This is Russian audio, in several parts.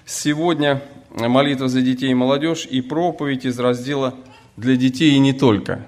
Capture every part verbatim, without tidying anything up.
Сегодня молитва за детей и молодежь и проповедь из раздела «Для детей и не только».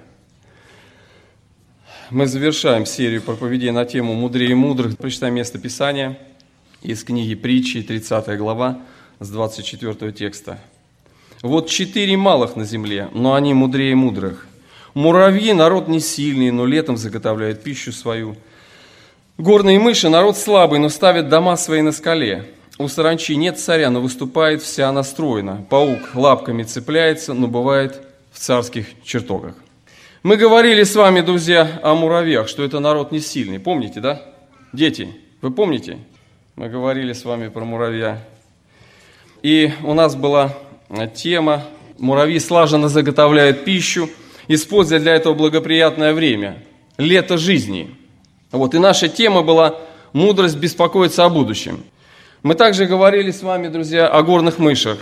Мы завершаем серию проповедей на тему «Мудрее мудрых». Прочитаем место Писания из книги Притчи, тридцатая глава, с двадцать четвёртого текста. «Вот четыре малых на земле, но они мудрее мудрых. Муравьи – народ не сильный, но летом заготовляют пищу свою. Горные мыши – народ слабый, но ставят дома свои на скале. У саранчи нет царя, но выступает вся настроена. Паук лапками цепляется, но бывает в царских чертогах». Мы говорили с вами, друзья, о муравьях, что это народ не сильный. Помните, да? Дети, вы помните? Мы говорили с вами про муравья. И у нас была тема «Муравьи слаженно заготовляют пищу, используя для этого благоприятное время, лето жизни». Вот, и наша тема была «Мудрость беспокоится о будущем». Мы также говорили с вами, друзья, о горных мышах.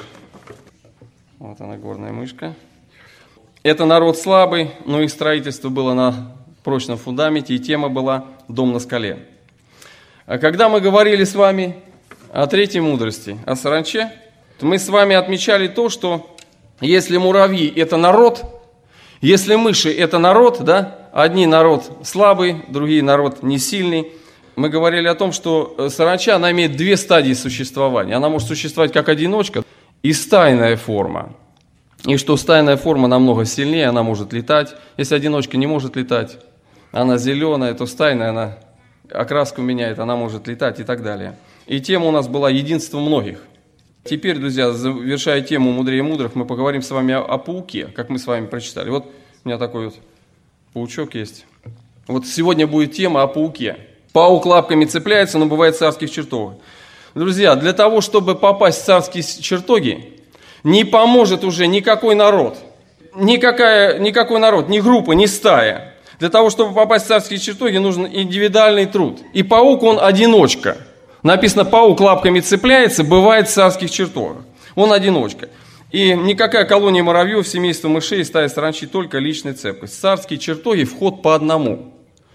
Вот она, горная мышка. Это народ слабый, но их строительство было на прочном фундаменте, и тема была «Дом на скале». А когда мы говорили с вами о третьей мудрости, о саранче, то мы с вами отмечали то, что если муравьи – это народ, если мыши – это народ, да, одни народ слабый, другие народ не сильный, мы говорили о том, что саранча, она имеет две стадии существования. Она может существовать как одиночка и стайная форма. И что стайная форма намного сильнее, она может летать. Если одиночка не может летать, она зеленая, то стайная, она окраску меняет, она может летать и так далее. И тема у нас была «Единство многих». Теперь, друзья, завершая тему «Мудрее мудрых», мы поговорим с вами о, о пауке, как мы с вами прочитали. Вот у меня такой вот паучок есть. Вот сегодня будет тема о пауке. Паук лапками цепляется, но бывает в царских чертогах. Друзья, для того, чтобы попасть в царские чертоги, не поможет уже никакой народ, никакая, никакой народ, ни группа, ни стая. Для того, чтобы попасть в царские чертоги, нужен индивидуальный труд. И паук, он одиночка. Написано, паук лапками цепляется, бывает в царских чертогах. Он одиночка. И никакая колония муравьев, семейство мышей и стая саранчи, только личная цепкость. В царские чертоги вход по одному.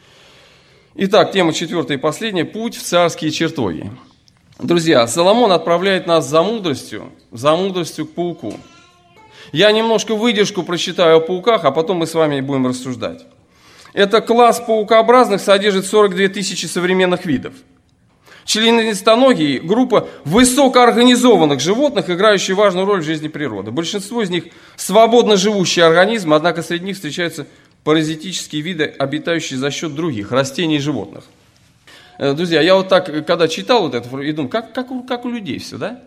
Итак, тема четвертая и последняя – путь в царские чертоги. Друзья, Соломон отправляет нас за мудростью, за мудростью к пауку. Я немножко выдержку прочитаю о пауках, а потом мы с вами будем рассуждать. Это класс паукообразных содержит сорок две тысячи современных видов. Членистоногие – группа высокоорганизованных животных, играющие важную роль в жизни природы. Большинство из них свободно живущие организмы, однако среди них встречаются паразитические виды, обитающие за счет других растений и животных. Друзья, я вот так, когда читал вот это, и думаю, как, как, у, как у людей все, да?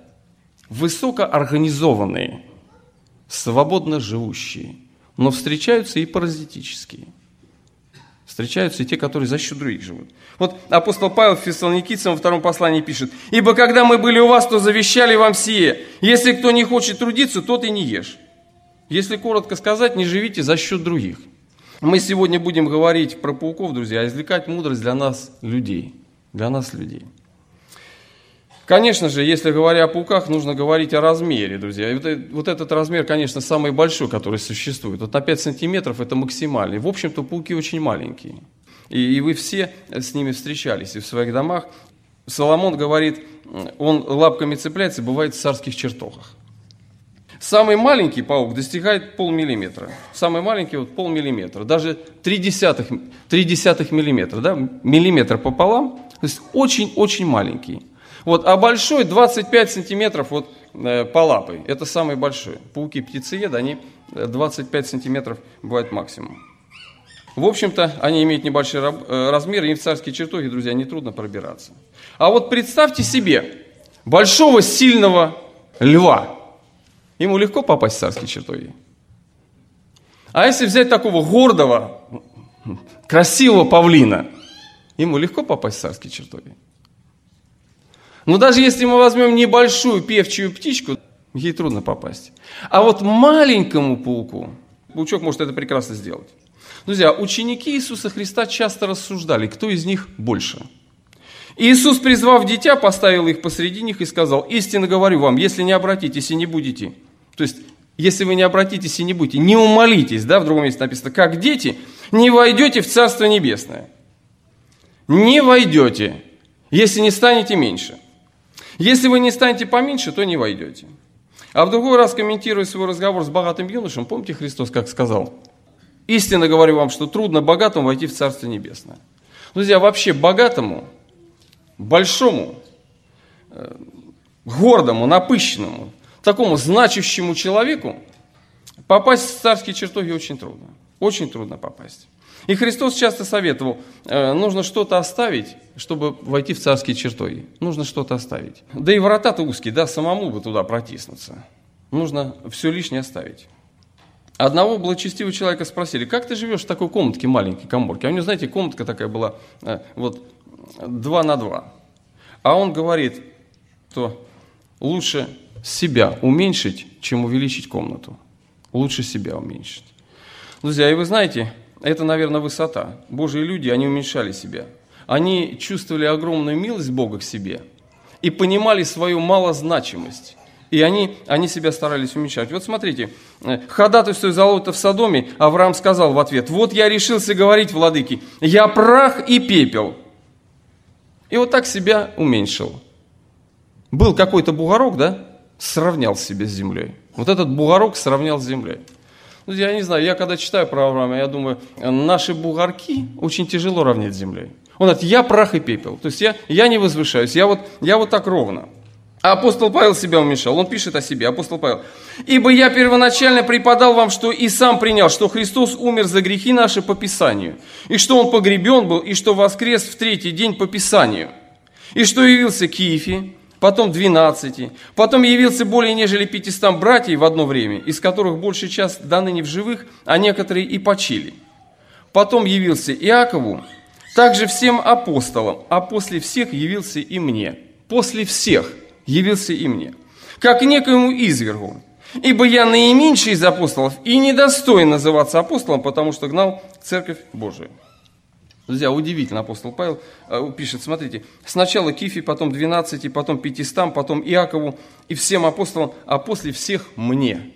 Высокоорганизованные, свободно живущие, но встречаются и паразитические. Встречаются и те, которые за счет других живут. Вот апостол Павел в Фессалоникийцам во втором послании пишет: «Ибо когда мы были у вас, то завещали вам сие, если кто не хочет трудиться, тот и не ешь». Если коротко сказать, не живите за счет других. Мы сегодня будем говорить про пауков, друзья, а извлекать мудрость для нас, людей. Для нас, людей. Конечно же, если говоря о пауках, нужно говорить о размере, друзья. И вот, вот этот размер, конечно, самый большой, который существует. Вот на пять сантиметров это максимальный. В общем-то, пауки очень маленькие. И, и вы все с ними встречались и в своих домах. Соломон говорит, он лапками цепляется, бывает в царских чертогах. Самый маленький паук достигает полмиллиметра. Самый маленький вот полмиллиметра. Даже три десятых, три десятых миллиметра. Да? Миллиметр пополам. То есть очень-очень маленький. Вот, а большой двадцать пять сантиметров вот, э, по лапой. Это самый большой. Пауки-птицееды, они двадцать пять сантиметров бывает максимум. В общем-то, они имеют небольшие размеры, и в царские чертоги, друзья, нетрудно пробираться. А вот представьте себе большого сильного льва. Ему легко попасть в царские чертоги. А если взять такого гордого, красивого павлина, ему легко попасть в царские чертоги. Но даже если мы возьмем небольшую певчую птичку, ей трудно попасть. А вот маленькому пауку, паучок может это прекрасно сделать. Друзья, ученики Иисуса Христа часто рассуждали, кто из них больше. Иисус, призвав дитя, поставил их посреди них и сказал: «Истинно говорю вам, если не обратитесь и не будете». То есть, если вы не обратитесь и не будете, не умолитесь, да, в другом месте написано, как дети, не войдете в Царство Небесное. Не войдете, если не станете меньше. Если вы не станете поменьше, то не войдете. А в другой раз, комментируя свой разговор с богатым юношем, помните, Христос как сказал? Истинно говорю вам, что трудно богатому войти в Царство Небесное. Друзья, вообще богатому, большому, гордому, напыщенному, такому значащему человеку попасть в царские чертоги очень трудно. Очень трудно попасть. И Христос часто советовал, э, нужно что-то оставить, чтобы войти в царские чертоги. Нужно что-то оставить. Да и ворота-то узкие, да, самому бы туда протиснуться. Нужно все лишнее оставить. Одного благочестивого человека спросили, как ты живешь в такой комнатке маленькой, каморке? А у него, знаете, комнатка такая была, э, вот, два на два. А он говорит, что лучше себя уменьшить, чем увеличить комнату. Лучше себя уменьшить. Друзья, и вы знаете, это, наверное, высота. Божьи люди, они уменьшали себя. Они чувствовали огромную милость Бога к себе и понимали свою малозначимость. И они, они себя старались уменьшать. Вот смотрите, ходатайствуя за Лота в Содоме, Авраам сказал в ответ, вот я решился говорить, владыке, я прах и пепел. И вот так себя уменьшил. Был какой-то бугорок, да, сравнял себя с землей. Вот этот бугорок сравнял с землей. Я не знаю, я когда читаю про Авраама, я думаю, наши бугорки очень тяжело равнять с землей. Он говорит, я прах и пепел. То есть я, я не возвышаюсь, я вот, я вот так ровно. А апостол Павел себя уменьшал, он пишет о себе, апостол Павел. «Ибо я первоначально преподал вам, что и сам принял, что Христос умер за грехи наши по Писанию, и что Он погребен был, и что воскрес в третий день по Писанию, и что явился Киифе, потом двенадцати, потом явился более нежели пятистам братьев в одно время, из которых большая часть до ныне в живых, а некоторые и почили. Потом явился Иакову, также всем апостолам, а после всех явился и мне». После всех явился и мне, как некоему извергу. Ибо я наименьший из апостолов и недостоин называться апостолом, потому что гнал церковь Божию. Друзья, удивительно, апостол Павел пишет, смотрите, сначала Кифе, потом двенадцати, потом пятистам, потом Иакову и всем апостолам, а после всех мне.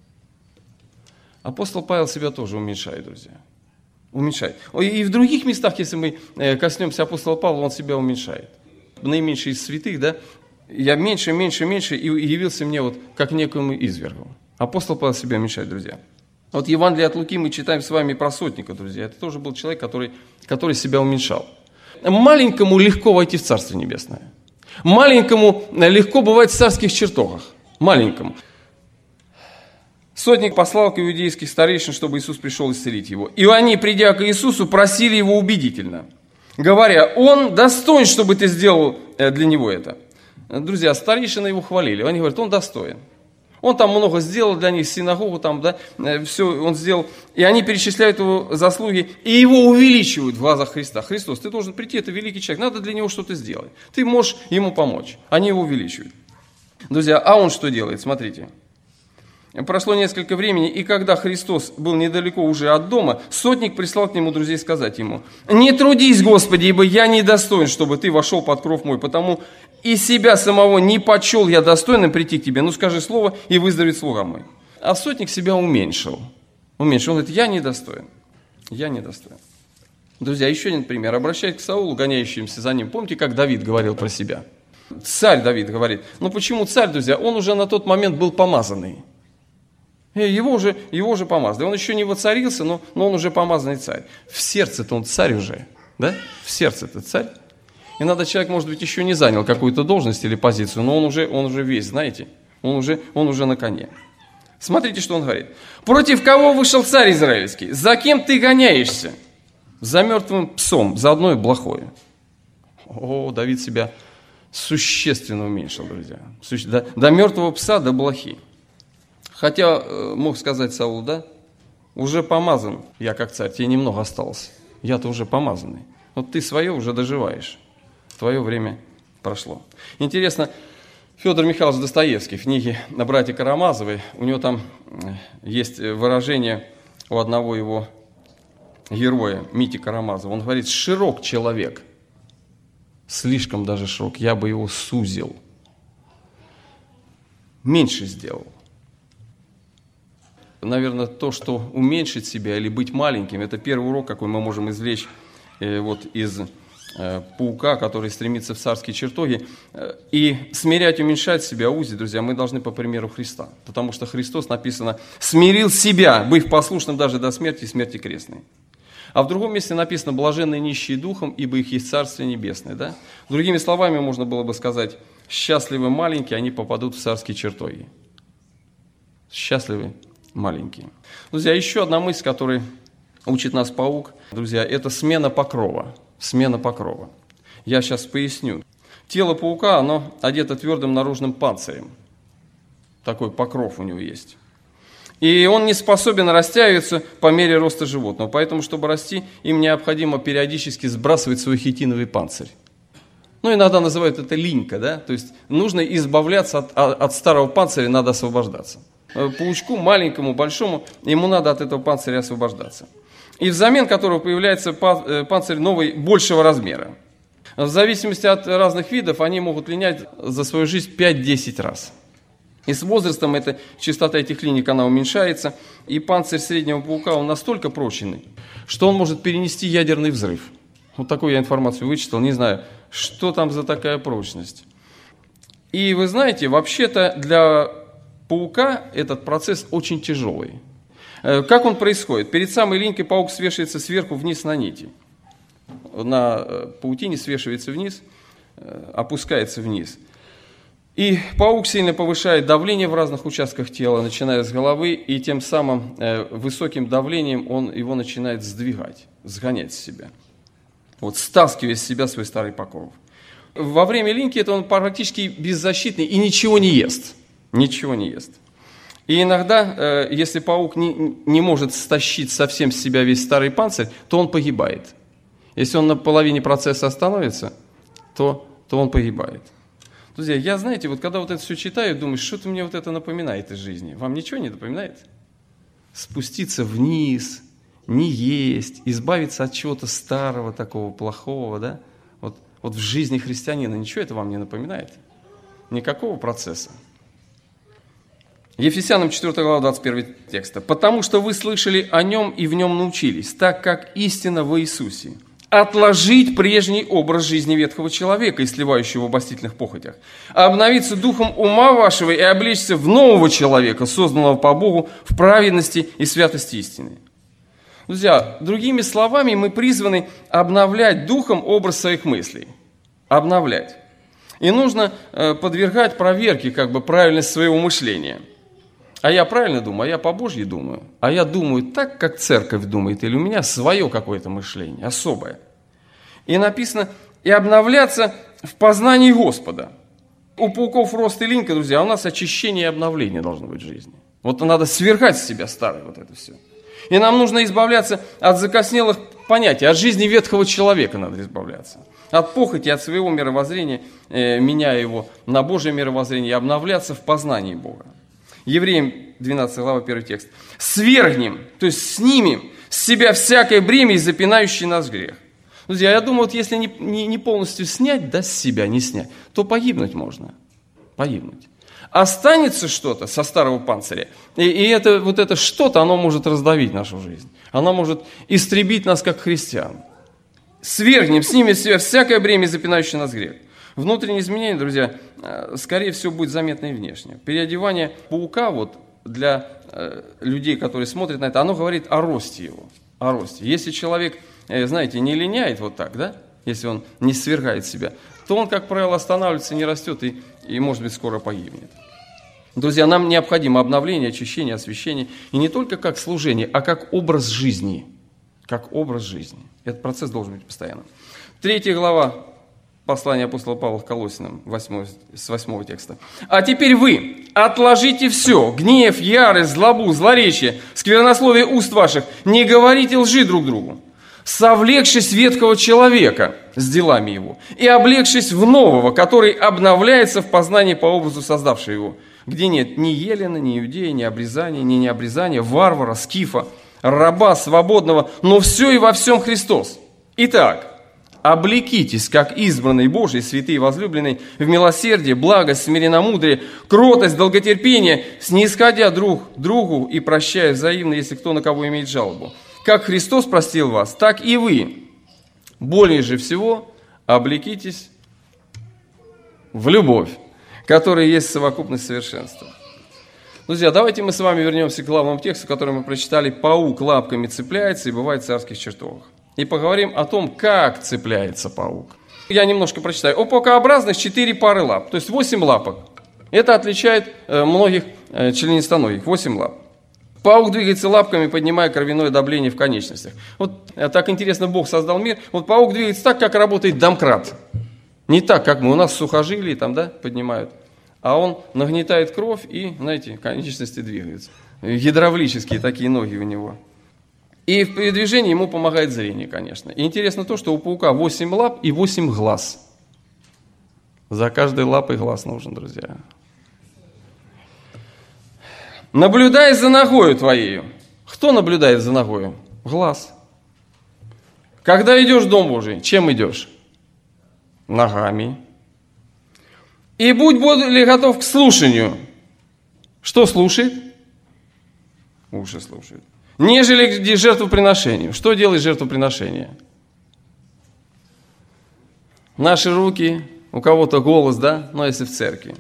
Апостол Павел себя тоже уменьшает, друзья. Уменьшает. И в других местах, если мы коснемся апостола Павла, он себя уменьшает. Наименьший из святых, да, я меньше, меньше, меньше, и явился мне вот как некому извергу. Апостол Павел себя уменьшает, друзья. Вот Евангелие от Луки мы читаем с вами про сотника, друзья. Это тоже был человек, который, который себя уменьшал. Маленькому легко войти в Царство Небесное. Маленькому легко бывать в царских чертогах. Маленькому. Сотник послал к иудейских старейшин, чтобы Иисус пришел исцелить его. И они, придя к Иисусу, просили его убедительно, говоря, он достоин, чтобы ты сделал для него это. Друзья, старейшины его хвалили. Они говорят, он достоин. Он там много сделал для них, синагогу там, да, все он сделал. И они перечисляют его заслуги и его увеличивают в глазах Христа. Христос, ты должен прийти, это великий человек, надо для него что-то сделать. Ты можешь ему помочь. Они его увеличивают. Друзья, а он что делает? Смотрите. Прошло несколько времени, и когда Христос был недалеко уже от дома, сотник прислал к нему друзей сказать ему, «Не трудись, Господи, ибо я недостоин, чтобы ты вошел под кров мой, потому и себя самого не почел я достойным прийти к тебе. Ну скажи слово, и выздоровеет слуга мой». А сотник себя уменьшил. Уменьшил. Он говорит, я недостоин. Я недостоин. Друзья, еще один пример. Обращаясь к Саулу, гоняющимся за ним. Помните, как Давид говорил про себя? Царь Давид говорит. Ну почему царь, друзья? Он уже на тот момент был помазанный. Его уже, его уже помазали. Он еще не воцарился, но, но он уже помазанный царь. В сердце-то он царь уже. Да? В сердце-то царь. И надо, человек, может быть, еще не занял какую-то должность или позицию, но он уже, он уже весь, знаете, он уже, он уже на коне. Смотрите, что он говорит. «Против кого вышел царь израильский? За кем ты гоняешься? За мертвым псом, за одно блохое». О, Давид себя существенно уменьшил, друзья. До, до мертвого пса, до блохи. Хотя, мог сказать Саул, да, уже помазан я как царь, тебе немного осталось. Я-то уже помазанный. Вот ты свое уже доживаешь. Твое время прошло. Интересно, Федор Михайлович Достоевский в книге «Братья Карамазовы», у него там есть выражение у одного его героя, Мити Карамазова. Он говорит, широк человек, слишком даже широк, я бы его сузил, меньше сделал. Наверное, то, что уменьшить себя или быть маленьким, это первый урок, какой мы можем извлечь э, вот из паука, который стремится в царские чертоги. И смирять, уменьшать себя, узить, друзья, мы должны по примеру Христа. Потому что Христос, написано, смирил себя, быв послушным даже до смерти и смерти крестной. А в другом месте написано, блаженные нищие духом, ибо их есть Царствие Небесное. Да? Другими словами, можно было бы сказать, счастливы маленькие, они попадут в царские чертоги. Счастливы маленькие. Друзья, еще одна мысль, которой учит нас паук, друзья, это смена покрова. Смена покрова. Я сейчас поясню. Тело паука, оно одето твердым наружным панцирем. Такой покров у него есть. И он не способен растягиваться по мере роста животного. Поэтому, чтобы расти, им необходимо периодически сбрасывать свой хитиновый панцирь. Ну, иногда называют это линька, да? То есть нужно избавляться от, от старого панциря, надо освобождаться. Паучку, маленькому, большому, ему надо от этого панциря освобождаться. И взамен которого появляется панцирь новый, большего размера. В зависимости от разных видов, они могут линять за свою жизнь пять-десять раз. И с возрастом эта частота этих линий, она уменьшается, и панцирь среднего паука, он настолько прочный, что он может перенести ядерный взрыв. Вот такую я информацию вычитал, не знаю, что там за такая прочность. И вы знаете, вообще-то для паука этот процесс очень тяжелый. Как он происходит? Перед самой линькой паук свешивается сверху вниз на нити. На паутине свешивается вниз, опускается вниз. И паук сильно повышает давление в разных участках тела, начиная с головы, и тем самым э, высоким давлением он его начинает сдвигать, сгонять с себя. Вот, стаскивая с себя свой старый покров. Во время линьки это он практически беззащитный и ничего не ест. Ничего не ест. И иногда, э, если паук не, не может стащить совсем с себя весь старый панцирь, то он погибает. Если он на половине процесса остановится, то, то он погибает. Друзья, я, знаете, вот когда вот это все читаю, думаю, что-то мне вот это напоминает из жизни. Вам ничего не напоминает? Спуститься вниз, не есть, избавиться от чего-то старого, такого плохого, да? Вот, вот в жизни христианина ничего это вам не напоминает? Никакого процесса. Ефесянам четвёртая глава, двадцать первый текст. «Потому что вы слышали о нем и в нем научились, так как истина во Иисусе. Отложить прежний образ жизни ветхого человека, истлевающего в обольстительных похотях, а обновиться духом ума вашего и облечься в нового человека, созданного по Богу в праведности и святости истины». Друзья, другими словами, мы призваны обновлять духом образ своих мыслей. Обновлять. И нужно подвергать проверке как бы правильность своего мышления. А я правильно думаю, а я по-божьи думаю. А я думаю так, как церковь думает, или у меня свое какое-то мышление, особое. И написано, и обновляться в познании Господа. У пауков рост и линька, друзья, а у нас очищение и обновление должно быть в жизни. Вот надо свергать с себя старое вот это все. И нам нужно избавляться от закоснелых понятий, от жизни ветхого человека надо избавляться. От похоти, от своего мировоззрения, э, меняя его на Божье мировоззрение, и обновляться в познании Бога. Евреям двенадцатая глава, первый текст. «Свергнем», то есть снимем с себя всякое бремя и запинающий нас грех. Друзья, я думаю, вот если не, не, не полностью снять, да, с себя не снять, то погибнуть можно. Погибнуть. Останется что-то со старого панциря, и, и это, вот это что-то, оно может раздавить нашу жизнь. Оно может истребить нас, как христиан. Свергнем, снимем с себя всякое бремя и запинающий нас грех. Внутренние изменения, друзья, скорее всего, будет заметно и внешне. Переодевание паука вот, для э, людей, которые смотрят на это, оно говорит о росте его. О росте. Если человек, э, знаете, не линяет вот так, да, если он не свергает себя, то он, как правило, останавливается, не растет и, и может быть, скоро погибнет. Друзья, нам необходимо обновление, очищение, освящение. И не только как служение, а как образ жизни. Как образ жизни. Этот процесс должен быть постоянным. Третья глава. Послание апостола Павла к Колоссянам, с восьмого текста. «А теперь вы отложите все, гнев, ярость, злобу, злоречие, сквернословие уст ваших, не говорите лжи друг другу, совлекшись ветхого человека с делами его, и облегшись в нового, который обновляется в познании по образу создавшего его, где нет ни елена, ни иудея, ни обрезания, ни необрезания, варвара, скифа, раба, свободного, но все и во всем Христос. Итак, облекитесь, как избранный Божий, святые возлюбленные, в милосердие, благость, смиренномудрие, кротость, долготерпение, снисходя друг другу и прощая взаимно, если кто на кого имеет жалобу. Как Христос простил вас, так и вы. Более же всего, облекитесь в любовь, которая есть совокупность совершенства. Друзья, давайте мы с вами вернемся к главному тексту, который мы прочитали. Паук лапками цепляется и бывает в царских чертогах. И поговорим о том, как цепляется паук. Я немножко прочитаю. У паукообразных четыре пары лап, то есть восемь лапок. Это отличает многих членистоногих. восемь лап. Паук двигается лапками, поднимая кровяное давление в конечностях. Вот так интересно Бог создал мир. Вот паук двигается так, как работает домкрат. Не так, как мы у нас сухожилия там, да, поднимают. А он нагнетает кровь и, знаете, конечности двигаются. Гидравлические такие ноги у него. И в передвижении ему помогает зрение, конечно. И интересно то, что у паука восемь лап и восемь глаз. За каждой лапой глаз нужен, друзья. Наблюдай за ногою твоею. Кто наблюдает за ногою? Глаз. Когда идешь в Дом Божий, чем идешь? Ногами. И будь более готов к слушанию. Что слушает? Уши слушают. Нежели к жертвоприношению. Что делает жертвоприношение? Наши руки, у кого-то голос, да? Но если в церкви.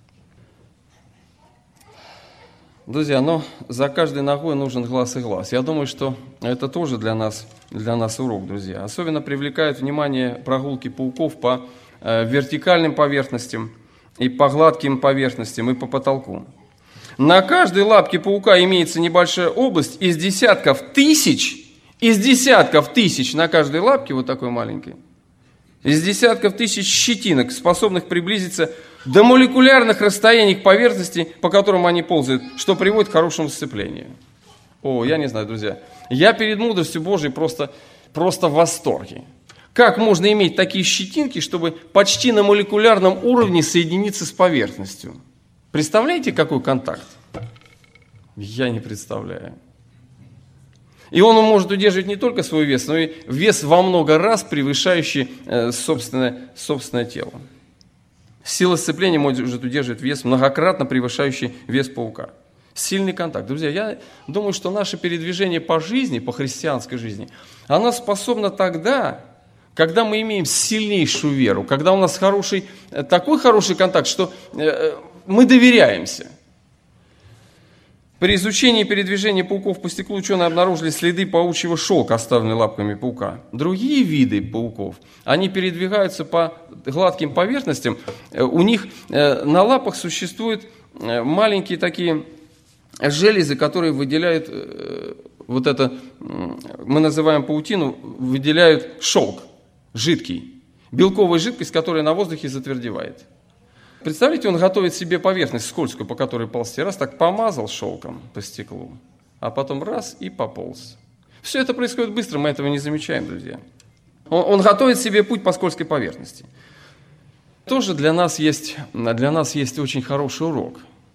Друзья, но за каждой ногой нужен глаз и глаз. Я думаю, что это тоже для нас, для нас урок, друзья. Особенно привлекают внимание прогулки пауков по э, вертикальным поверхностям, и по гладким поверхностям, и по потолку. На каждой лапке паука имеется небольшая область из десятков тысяч, из десятков тысяч на каждой лапке, вот такой маленькой, из десятков тысяч щетинок, способных приблизиться до молекулярных расстояний к поверхности, по которым они ползают, что приводит к хорошему сцеплению. О, я не знаю, друзья, я перед мудростью Божией просто, просто в восторге. Как можно иметь такие щетинки, чтобы почти на молекулярном уровне соединиться с поверхностью? Представляете, какой контакт? Я не представляю. И он может удерживать не только свой вес, но и вес во много раз превышающий э, собственное, собственное тело. Сила сцепления может удерживать вес, многократно превышающий вес паука. Сильный контакт. Друзья, я думаю, что наше передвижение по жизни, по христианской жизни, оно способно тогда, когда мы имеем сильнейшую веру, когда у нас хороший, такой хороший контакт, что мы доверяемся. При изучении передвижения пауков по стеклу ученые обнаружили следы паучьего шелка, оставленные лапками паука. Другие виды пауков, они передвигаются по гладким поверхностям, у них на лапах существуют маленькие такие железы, которые выделяют, вот это, мы называем паутину, выделяют шелк. Жидкий, белковая жидкость, которая на воздухе затвердевает. Представляете, он готовит себе поверхность скользкую, по которой ползти. Раз так помазал шелком по стеклу, а потом раз и пополз. Все это происходит быстро, мы этого не замечаем, друзья. Он, он готовит себе путь по скользкой поверхности. Тоже для нас есть, для нас есть очень хороший урок.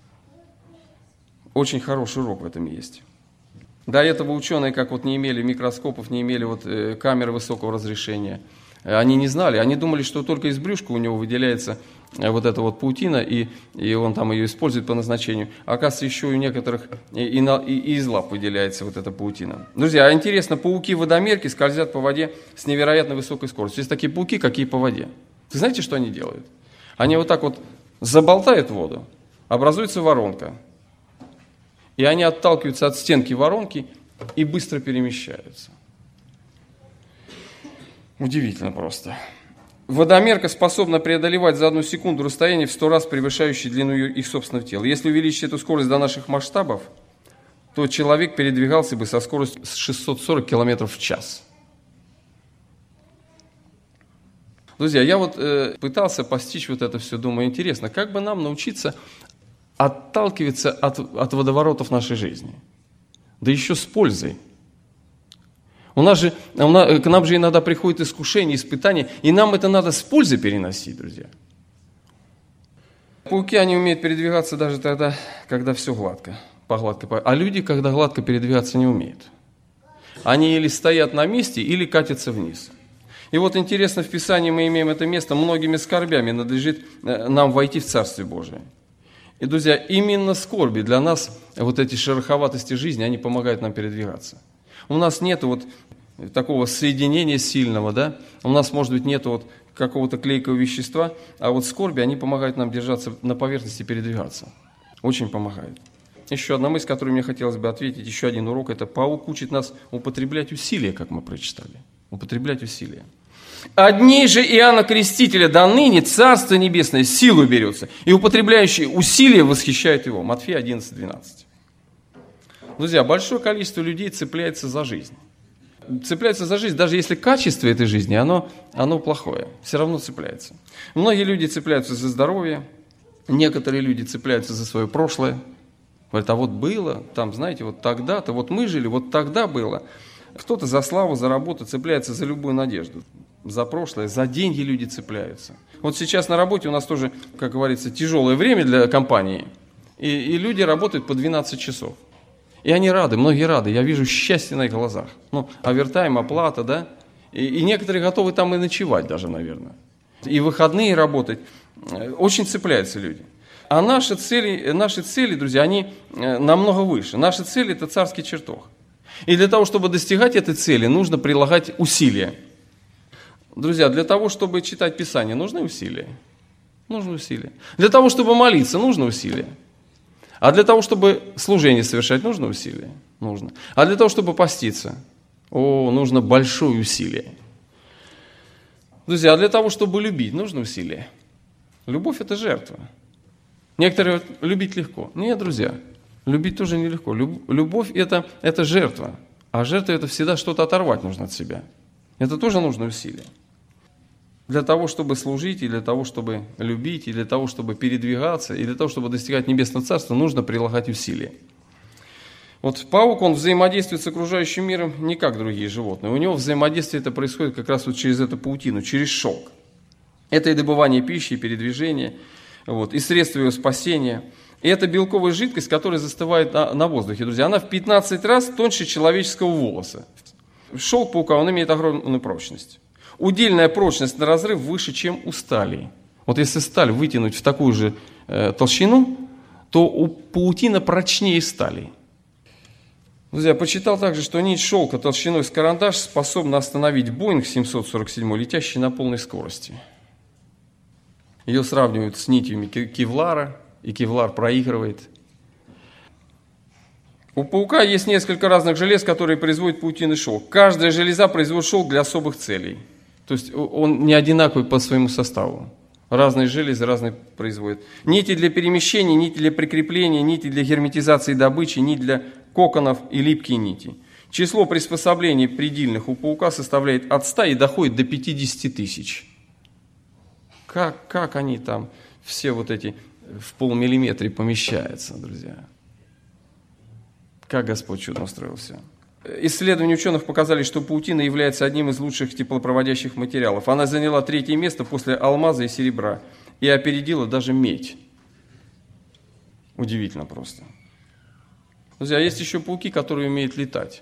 Очень хороший урок в этом есть. До этого ученые, как вот не имели микроскопов, не имели вот, э, камеры высокого разрешения, они не знали, они думали, что только из брюшка у него выделяется вот эта вот паутина, и, и он там ее использует по назначению. А оказывается, еще у некоторых и, и, на, и из лап выделяется вот эта паутина. Друзья, а интересно, пауки-водомерки скользят по воде с невероятно высокой скоростью. Есть такие пауки, какие по воде. Вы знаете, что они делают? Они вот так вот заболтают воду, образуется воронка, и они отталкиваются от стенки воронки и быстро перемещаются. Удивительно просто. Водомерка способна преодолевать за одну секунду расстояние в сто раз превышающее длину их собственного тела. Если увеличить эту скорость до наших масштабов, то человек передвигался бы со скоростью шестьсот сорок километров в час. Друзья, я вот э, пытался постичь вот это все, думаю, интересно, как бы нам научиться отталкиваться от, от водоворотов нашей жизни, да еще с пользой. У нас же, у нас, к нам же иногда приходит искушение, испытание, и нам это надо с пользой переносить, друзья. Пауки, они умеют передвигаться даже тогда, когда все гладко, по гладкой, а люди, когда гладко передвигаться, не умеют. Они или стоят на месте, или катятся вниз. И вот интересно, в Писании мы имеем это место, многими скорбями надлежит нам войти в Царствие Божие. И, друзья, именно скорби для нас, вот эти шероховатости жизни, они помогают нам передвигаться. У нас нет вот такого соединения сильного, да? У нас, может быть, нет вот какого-то клейкого вещества, а вот скорби, они помогают нам держаться на поверхности, передвигаться. Очень помогают. Еще одна мысль, которую мне хотелось бы ответить, еще один урок, это паук учит нас употреблять усилия, как мы прочитали. Употреблять усилия. Одни же Иоанна Крестителя до ныне Царство Небесное силу берется, и употребляющие усилия восхищают его. Матфея одиннадцать двенадцать. Друзья, большое количество людей цепляется за жизнь. Цепляется за жизнь, даже если качество этой жизни, оно, оно плохое, все равно цепляется. Многие люди цепляются за здоровье, некоторые люди цепляются за свое прошлое. Говорят, а вот было, там, знаете, вот тогда-то, вот мы жили, вот тогда было. Кто-то за славу, за работу цепляется за любую надежду. За прошлое, за деньги люди цепляются. Вот сейчас на работе у нас тоже, как говорится, тяжелое время для компании. И, и люди работают по двенадцать часов. И они рады, многие рады. Я вижу счастье на их глазах. Ну, овертайм, оплата, да. И, и некоторые готовы там и ночевать даже, наверное. И выходные работать. Очень цепляются люди. А наши цели, наши цели, друзья, они намного выше. Наши цели – это царский чертог. И для того, чтобы достигать этой цели, нужно прилагать усилия. Друзья, для того, чтобы читать Писание, нужны усилия. Нужны усилия. Для того, чтобы молиться, нужно усилия. А для того, чтобы служение совершать, нужно усилия. Нужно. А для того, чтобы поститься, о, нужно большое усилие. Друзья, а для того, чтобы любить, нужно усилие. Любовь – это жертва. Некоторые говорят, любить легко. Нет, друзья, любить тоже нелегко. Любовь это, – это жертва. А жертва – это всегда что-то оторвать нужно от себя. Это тоже нужно усилие. Для того, чтобы служить, и для того, чтобы любить, и для того, чтобы передвигаться, и для того, чтобы достигать Небесного Царства, нужно прилагать усилия. Вот паук, он взаимодействует с окружающим миром не как другие животные. У него взаимодействие это происходит как раз вот через эту паутину, через шелк. Это и добывание пищи, и передвижение, вот, и средства его спасения. И это белковая жидкость, которая застывает на, на воздухе. Друзья, она в пятнадцать раз тоньше человеческого волоса. Шелк паука, он имеет огромную прочность. Удельная прочность на разрыв выше, чем у стали. Вот если сталь вытянуть в такую же э, толщину, то у паутина прочнее стали. Друзья, я почитал также, что нить шелка толщиной с карандаш способна остановить Боинг семьсот сорок семь, летящий на полной скорости. Ее сравнивают с нитями кевлара, и кевлар проигрывает. У паука есть несколько разных желез, которые производят паутинный шелк. Каждая железа производит шелк для особых целей. То есть он не одинаковый по своему составу. Разные железы разные производят. Нити для перемещения, нити для прикрепления, нити для герметизации добычи, нити для коконов и липкие нити. Число приспособлений предельных у паука составляет от ста и доходит до пятидесяти тысяч. Как, как они там все вот эти в полмиллиметре помещаются, друзья? Как Господь чудно устроил все. Исследования ученых показали, что паутина является одним из лучших теплопроводящих материалов. Она заняла третье место после алмаза и серебра и опередила даже медь. Удивительно просто. Друзья, есть еще пауки, которые умеют летать.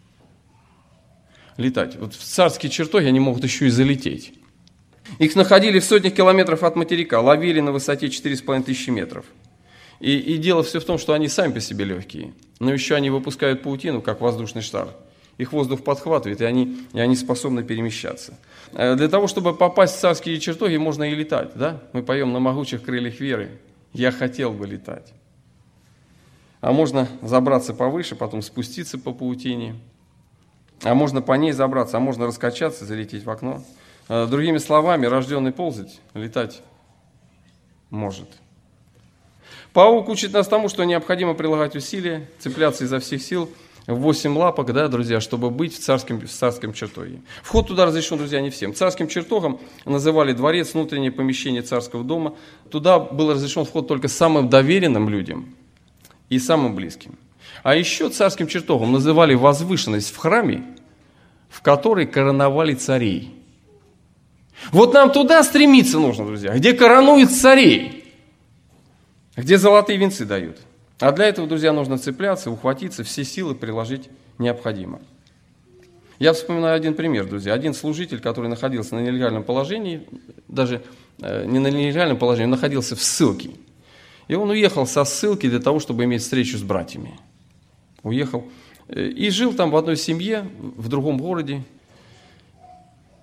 Летать. Вот в царские чертоги они могут еще и залететь. Их находили в сотнях километров от материка, ловили на высоте четыре с половиной тысячи метров. И, и дело все в том, что они сами по себе легкие, но еще они выпускают паутину, как воздушный шар. Их воздух подхватывает, и они, и они способны перемещаться. Для того, чтобы попасть в царские чертоги, можно и летать. Да? Мы поем на могучих крыльях веры. Я хотел бы летать. А можно забраться повыше, потом спуститься по паутине. А можно по ней забраться, а можно раскачаться, залететь в окно. Другими словами, рожденный ползать, летать может. Паук учит нас тому, что необходимо прилагать усилия, цепляться изо всех сил в восемь лапок, да, друзья, чтобы быть в царском, в царском чертоге. Вход туда разрешен, друзья, не всем. Царским чертогом называли дворец, внутреннее помещение царского дома. Туда был разрешен вход только самым доверенным людям и самым близким. А еще царским чертогом называли возвышенность в храме, в которой короновали царей. Вот нам туда стремиться нужно, друзья, где коронуют царей. Где золотые венцы дают. А для этого, друзья, нужно цепляться, ухватиться, все силы приложить необходимо. Я вспоминаю один пример, друзья. Один служитель, который находился на нелегальном положении, даже э, не на нелегальном положении, находился в ссылке. И он уехал со ссылки для того, чтобы иметь встречу с братьями. Уехал э, и жил там в одной семье, в другом городе.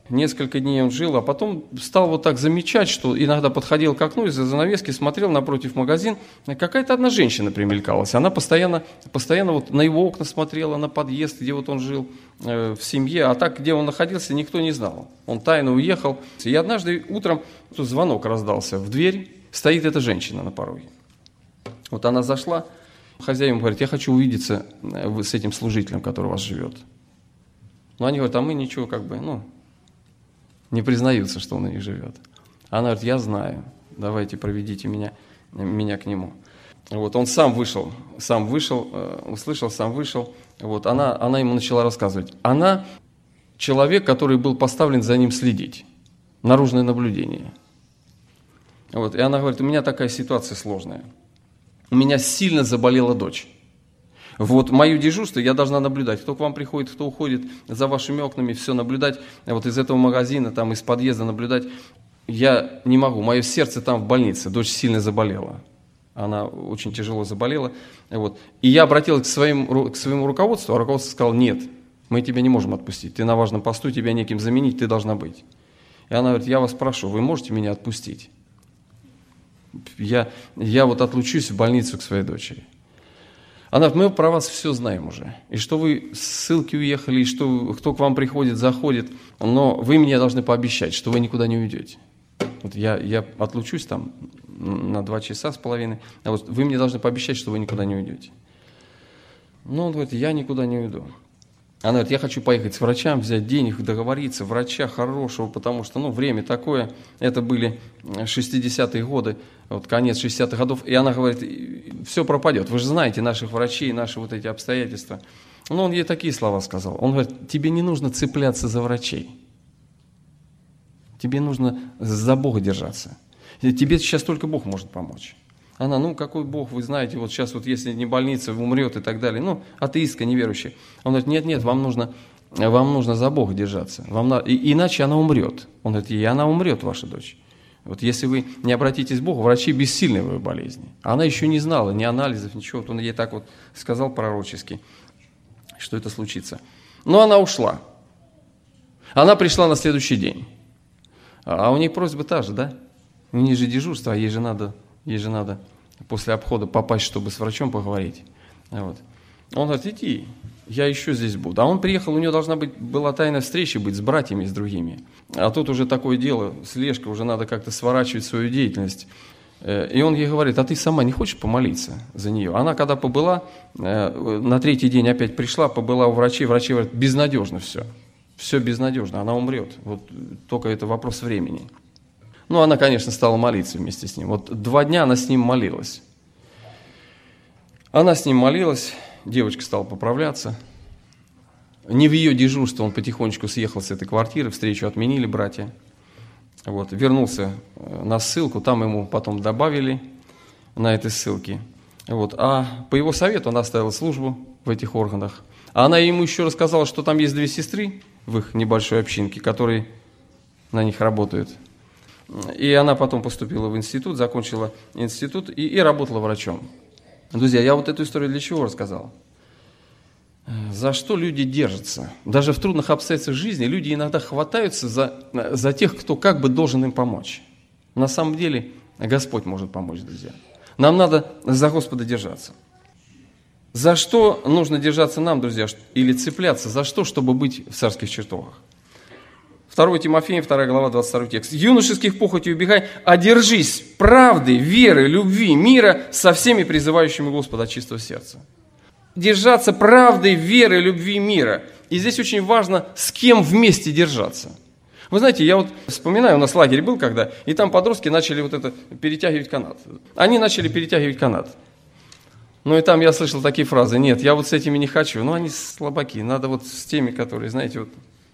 Несколько дней он жил, а потом стал вот так замечать, что иногда подходил к окну, из-за занавески смотрел напротив магазин, какая-то одна женщина примелькалась. Она постоянно, постоянно вот на его окна смотрела, на подъезд, где вот он жил э, в семье, а так, где он находился, никто не знал. Он тайно уехал. И однажды утром тут звонок раздался в дверь, стоит эта женщина на пороге. Вот она зашла, хозяин говорит: я хочу увидеться с этим служителем, который у вас живет. Ну, они говорят: а мы ничего как бы, ну... не признаются, что он у них живет. Она говорит: я знаю, давайте проведите меня, меня к нему. Вот он сам вышел, сам вышел, услышал, сам вышел. Вот она, она ему начала рассказывать. Она человек, который был поставлен за ним следить, наружное наблюдение. Вот, и она говорит: у меня такая ситуация сложная. У меня сильно заболела дочь. Вот мое дежурство, я должна наблюдать, кто к вам приходит, кто уходит, за вашими окнами, все наблюдать, вот из этого магазина, там, из подъезда наблюдать. Я не могу, мое сердце там в больнице, дочь сильно заболела, она очень тяжело заболела. Вот. И я обратилась к, своим, к своему руководству, а руководство сказало: нет, мы тебя не можем отпустить, ты на важном посту, тебя неким заменить, ты должна быть. И она говорит: я вас прошу, вы можете меня отпустить? Я, я вот отлучусь в больницу к своей дочери. Она говорит: мы про вас все знаем уже. И что вы с ссылки уехали, и что кто к вам приходит, заходит. Но вы мне должны пообещать, что вы никуда не уйдете. Вот я, я отлучусь там на два часа с половиной. А вот вы мне должны пообещать, что вы никуда не уйдете. Ну, он говорит: я никуда не уйду. Она говорит: я хочу поехать с врачам, взять денег, договориться, врача хорошего, потому что, ну, время такое. Это были шестидесятые годы, вот конец шестидесятых годов. И она говорит: все пропадет. Вы же знаете наших врачей, наши вот эти обстоятельства. Ну, он ей такие слова сказал. Он говорит: тебе не нужно цепляться за врачей. Тебе нужно за Бога держаться. Тебе сейчас только Бог может помочь. Она: ну, какой Бог, вы знаете, вот сейчас вот если не больница, умрет и так далее. Ну, атеистка, неверующая. Он говорит: нет, нет, вам нужно, вам нужно за Бога держаться. Вам на... и, иначе она умрет. Он говорит: и она умрет, ваша дочь. Вот если вы не обратитесь к Богу, врачи бессильны в ее болезни. Она еще не знала ни анализов, ничего. Вот он ей так вот сказал пророчески, что это случится. Но она ушла. Она пришла на следующий день. А у нее просьба та же, да? У нее же дежурство, а ей же надо... Ей же надо после обхода попасть, чтобы с врачом поговорить. Вот. Он говорит: иди, я еще здесь буду. А он приехал, у него должна быть, была тайная встреча быть с братьями, с другими. А тут уже такое дело, слежка, уже надо как-то сворачивать свою деятельность. И он ей говорит: а ты сама не хочешь помолиться за нее? Она когда побыла, на третий день опять пришла, побыла у врачей, врачи говорят: безнадежно все. Все безнадежно, она умрет. Вот только это вопрос времени. Ну, она, конечно, стала молиться вместе с ним. Вот два дня она с ним молилась. Она с ним молилась, девочка стала поправляться. Не в ее дежурство, он потихонечку съехал с этой квартиры, встречу отменили братья. Вот, вернулся на ссылку, там ему потом добавили на этой ссылке. Вот, а по его совету она оставила службу в этих органах. А она ему еще рассказала, что там есть две сестры в их небольшой общинке, которые на них работают. И она потом поступила в институт, закончила институт и, и работала врачом. Друзья, я вот эту историю для чего рассказал? За что люди держатся? Даже в трудных обстоятельствах жизни люди иногда хватаются за, за тех, кто как бы должен им помочь. На самом деле Господь может помочь, друзья. Нам надо за Господа держаться. За что нужно держаться нам, друзья, или цепляться? За что, чтобы быть в царских чертогах? второе Тимофея, вторая глава, двадцать второй текст. «Юношеских похотей убегай, а держись правды, веры, любви, мира со всеми призывающими Господа от чистого сердца». Держаться правдой, веры, любви, мира. И здесь очень важно, с кем вместе держаться. Вы знаете, я вот вспоминаю, у нас лагерь был когда, и там подростки начали вот это перетягивать канат. Они начали перетягивать канат. Ну и там я слышал такие фразы: нет, я вот с этими не хочу. Ну они слабаки, надо вот с теми, которые, знаете, вот...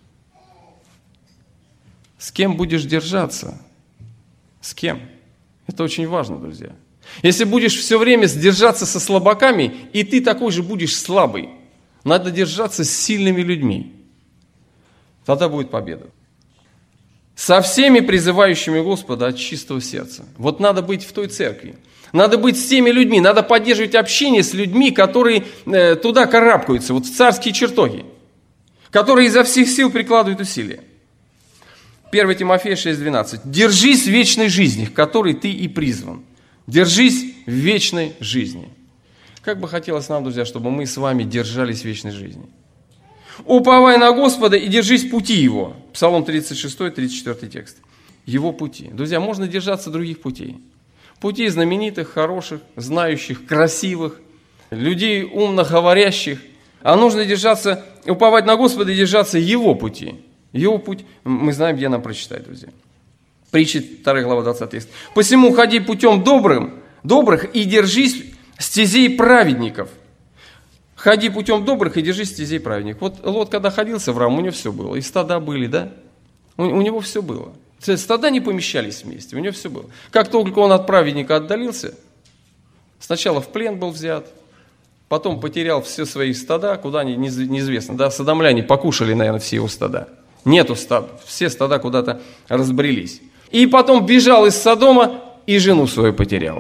С кем будешь держаться? С кем? Это очень важно, друзья. Если будешь все время держаться со слабаками, и ты такой же будешь слабый, надо держаться с сильными людьми. Тогда будет победа. Со всеми призывающими Господа от чистого сердца. Вот надо быть в той церкви. Надо быть с теми людьми, надо поддерживать общение с людьми, которые э, туда карабкаются, вот в царские чертоги, которые изо всех сил прикладывают усилия. первое Тимофея шесть двенадцать. «Держись вечной жизни, к которой ты и призван». Держись в вечной жизни. Как бы хотелось нам, друзья, чтобы мы с вами держались в вечной жизни. «Уповай на Господа и держись пути Его». Псалом тридцать шесть, тридцать четыре текст. Его пути. Друзья, можно держаться других путей. Путей знаменитых, хороших, знающих, красивых, людей умно говорящих. А нужно держаться, уповать на Господа и держаться Его пути. Его путь мы знаем, где нам прочитать, друзья. Притчи вторая глава двадцатый текст. «Посему ходи путем добрым, добрых и держись стезей праведников». Ходи путем добрых и держись стезей праведников. Вот Лот, когда ходил с Авраамом, у него все было. И стада были, да? У, у него все было. Стада не помещались вместе, у него все было. Как только он от праведника отдалился, сначала в плен был взят, потом потерял все свои стада, куда они, неизвестно. Да? Содомляне покушали, наверное, все его стада. Нету стад, все стада куда-то разбрелись. И потом бежал из Содома и жену свою потерял.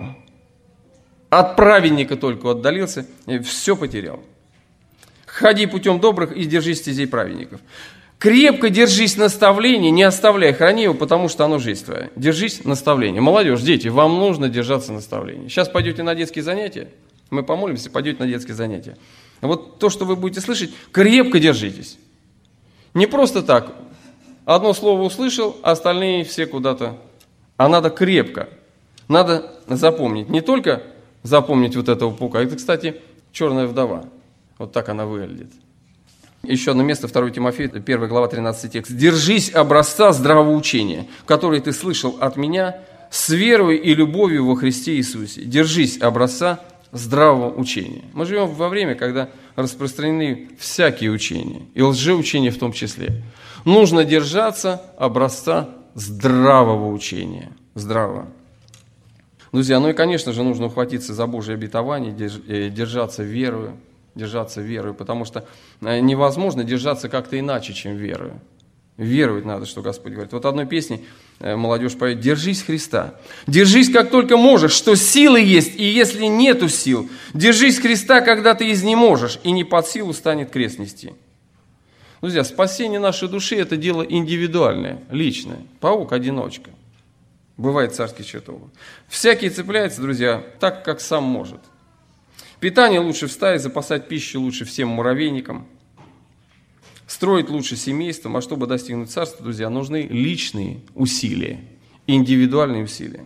От праведника только отдалился, и все потерял. Ходи путем добрых и держись стезей праведников. Крепко держись наставления, не оставляй, храни его, потому что оно жизнь твоя. Держись наставления. Молодежь, дети, вам нужно держаться наставления. Сейчас пойдете на детские занятия, мы помолимся, пойдете на детские занятия. Вот то, что вы будете слышать, крепко держитесь. Не просто так, одно слово услышал, а остальные все куда-то. А надо крепко, надо запомнить. Не только запомнить вот этого паука. Это, кстати, черная вдова. Вот так она выглядит. Еще одно место, второе Тимофея, первая глава, тринадцатый текст. «Держись образца здравого учения, который ты слышал от меня, с верой и любовью во Христе Иисусе». Держись образца здравого учения. Мы живем во время, когда распространены всякие учения, и лжеучения в том числе. Нужно держаться образца здравого учения. Здравого. Друзья, ну и, конечно же, нужно ухватиться за Божье обетование, держаться верою, держаться верою, потому что невозможно держаться как-то иначе, чем верою. Веровать надо, что Господь говорит. Вот одной песне молодежь поет: «Держись Христа, держись как только можешь, что силы есть, и если нету сил, держись Христа, когда ты изнеможешь, и не под силу станет крест нести». Друзья, спасение нашей души – это дело индивидуальное, личное. Паук-одиночка. Бывает царский чертог. Всякий цепляется, друзья, так, как сам может. Питание лучше в стае, запасать пищу лучше всем муравейникам. Строить лучше семейством, а чтобы достигнуть царства, друзья, нужны личные усилия, индивидуальные усилия.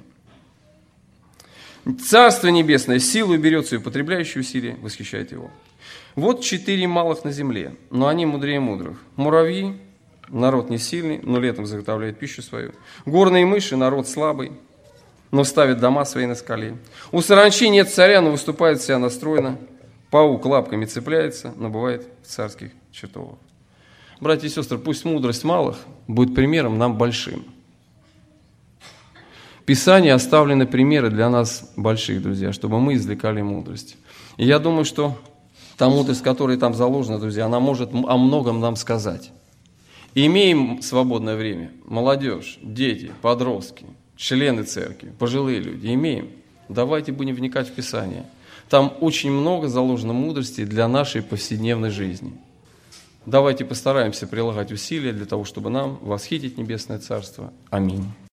Царство небесное силой берется и употребляющие усилия восхищает его. Вот четыре малых на земле, но они мудрее мудрых. Муравьи, народ не сильный, но летом заготовляет пищу свою. Горные мыши, народ слабый, но ставит дома свои на скале. У саранчи нет царя, но выступает вся настроена. Паук лапками цепляется, но бывает в царских чертогах. Братья и сестры, пусть мудрость малых будет примером нам большим. В Писании оставлены примеры для нас больших, друзья, чтобы мы извлекали мудрость. И я думаю, что та мудрость, которая там заложена, друзья, она может о многом нам сказать. И имеем свободное время, молодежь, дети, подростки, члены церкви, пожилые люди, имеем. Давайте будем вникать в Писание. Там очень много заложено мудрости для нашей повседневной жизни. Давайте постараемся прилагать усилия для того, чтобы нам восхитить Небесное Царство. Аминь.